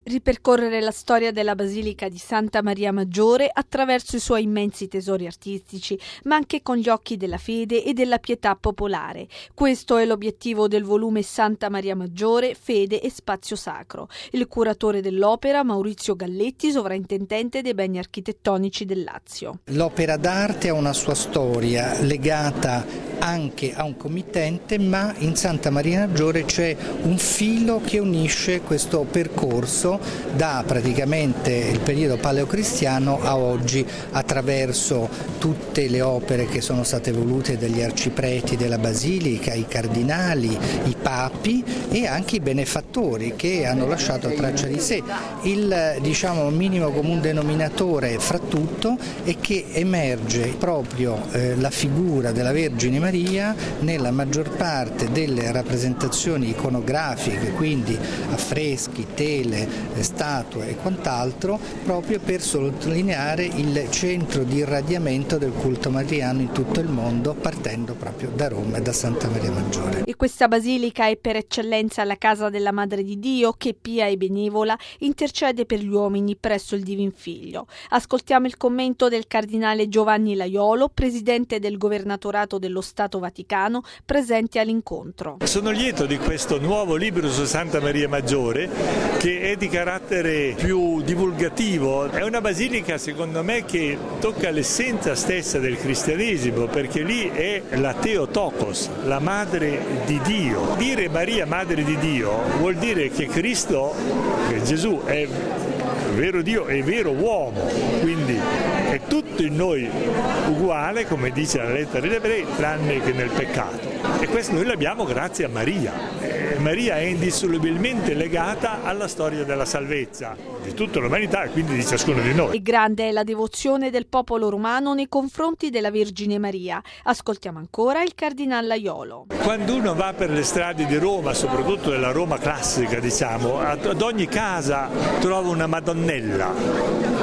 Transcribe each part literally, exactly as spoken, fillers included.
Ripercorrere la storia della Basilica di Santa Maria Maggiore attraverso i suoi immensi tesori artistici, ma anche con gli occhi della fede e della pietà popolare. Questo è l'obiettivo del volume Santa Maria Maggiore, Fede e Spazio Sacro. Il curatore dell'opera, Maurizio Galletti, sovrintendente dei beni architettonici del Lazio. L'opera d'arte ha una sua storia legata anche a un committente, ma in Santa Maria Maggiore c'è un filo che unisce questo percorso da praticamente il periodo paleocristiano a oggi, attraverso tutte le opere che sono state volute dagli arcipreti della Basilica, i cardinali, i papi e anche i benefattori che hanno lasciato traccia di sé. Il diciamo minimo comune denominatore fra tutto è che emerge proprio eh, la figura della Vergine Maria nella maggior parte delle rappresentazioni iconografiche, quindi affreschi, tele, statue e quant'altro, proprio per sottolineare il centro di irradiamento del culto mariano in tutto il mondo, partendo proprio da Roma e da Santa Maria Maggiore. E questa basilica è per eccellenza la casa della Madre di Dio che, pia e benevola, intercede per gli uomini presso il Divin Figlio. Ascoltiamo il commento del cardinale Giovanni Laiolo, presidente del Governatorato dello Stato Vaticano, presente all'incontro. Sono lieto di questo nuovo libro su Santa Maria Maggiore, che è di carattere più divulgativo. È una basilica secondo me che tocca l'essenza stessa del cristianesimo, perché lì è la Theotokos, la madre di Dio. Dire Maria madre di Dio vuol dire che Cristo, che Gesù è vero Dio e vero uomo, quindi è tutto in noi uguale, come dice la lettera agli Ebrei, tranne che nel peccato. E questo noi l'abbiamo grazie a Maria. Eh, Maria è indissolubilmente legata alla storia della salvezza di tutta l'umanità e quindi di ciascuno di noi. E grande è la devozione del popolo romano nei confronti della Vergine Maria. Ascoltiamo ancora il cardinal Laiolo. Quando uno va per le strade di Roma, soprattutto della Roma classica, diciamo, ad ogni casa trova una Madonnella,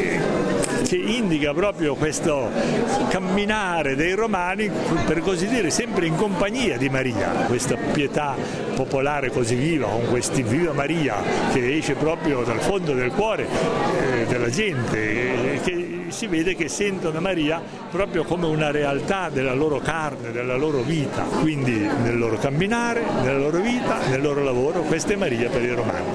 che indica proprio questo camminare dei romani, per così dire, sempre in compagnia di Maria, questa pietà popolare così viva, con questi Viva Maria che esce proprio dal fondo del cuore eh, della gente, eh, che si vede che sentono Maria proprio come una realtà della loro carne, della loro vita, quindi nel loro camminare, nella loro vita, nel loro lavoro, questa è Maria per i romani.